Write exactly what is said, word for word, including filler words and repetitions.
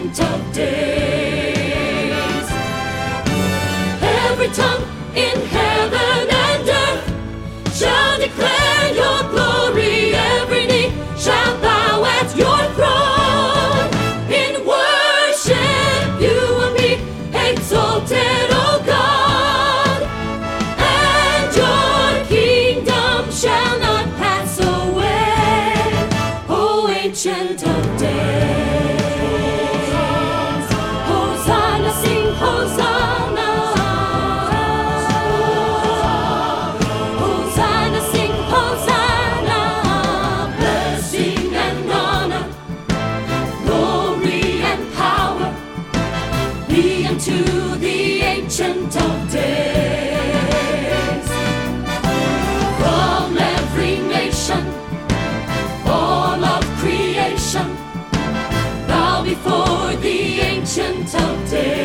Ancient of Days. Every tongue in heaven and earth shall declare your glory. Every knee shall bow at your throne. In worship you will be exalted, O God, and your kingdom shall not pass away, O Ancient of Days. Hosanna, sing Hosanna. Hosanna, sing Hosanna. Blessing and honor, glory and power be unto the Ancient of Days. From every nation, all of creation, bow before the Ancient of Days.